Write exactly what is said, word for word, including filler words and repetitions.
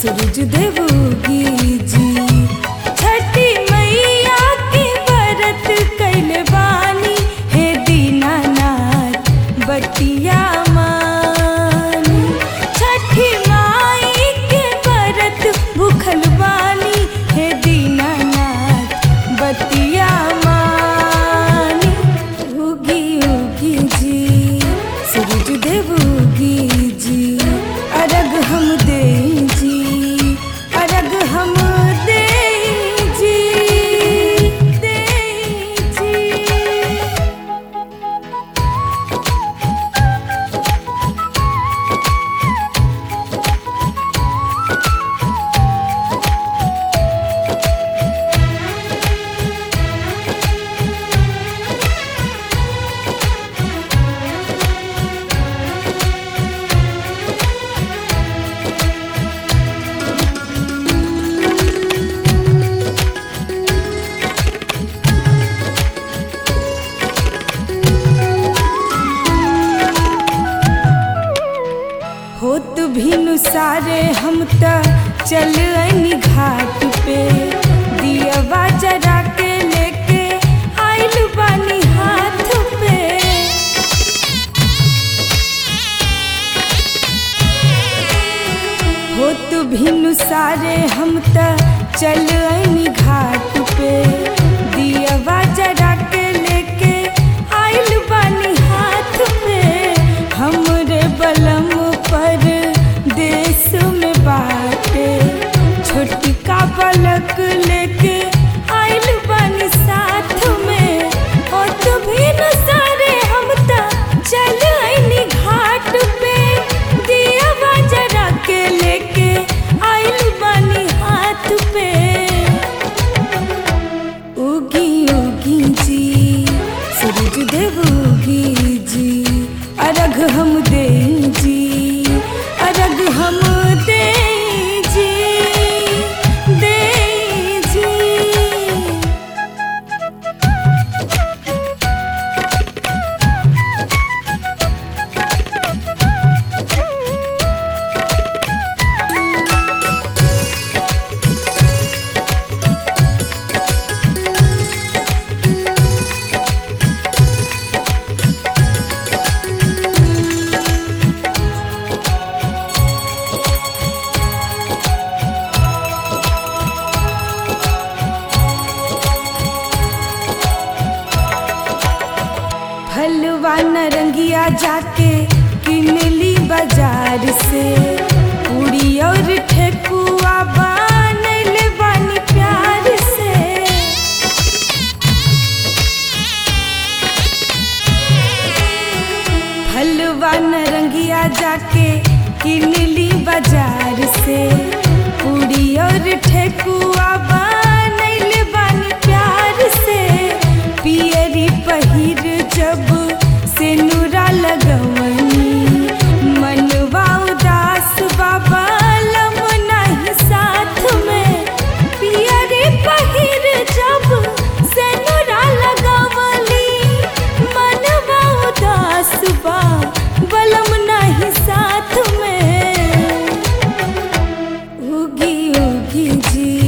सूरज देव उगी जी। छठी मैया के व्रत कैले बानी, हे दीनानाथ बटिया मानी। छठी माई के व्रत भूखल बानी, हे दीनानाथ बटिया मानी। उगी उगी जी सूरज देव उगी जी, अरग हम दे जी, अरग हम दे जी, दे जी। होत भिनु सारे हम त चल आइनी घाट पे, दियवा जरा के लेके आइल बानी हाथ पे। होत भिनु सारे हम त चल आइनी घाट पे, दियवा जरा के लेके आइल बानी हाथ पे। हमरे बलम पर देश में बाटे, छोटका पलक लेके आइल बानी साथ में। और तो भी न सारे हम त चल आइनी घाट पे, दिया जरा के लेके आइल बानी हाथ पे। उगी उगी जी सूरज देव उगी जी, अरग हम दे जी, अरग हम दे जी, दे जी। फलवा नरंगिया जाके किनली बाजार से, पूरी और ठेकुआ बनैले बानी प्यार से। फलवा नरंगिया जाके किनली बाजार से, पूरी और ठेकुआ बनैले बानी प्यार से। पियरी पहिर जब सेनुरा लगवनी, मनवा उदास बाबा लम नहीं साथ में। पियरी पहिर जब सेनुरा लगवनी, मनवा उदास बा बलम नहीं साथ में। उगी उगी जी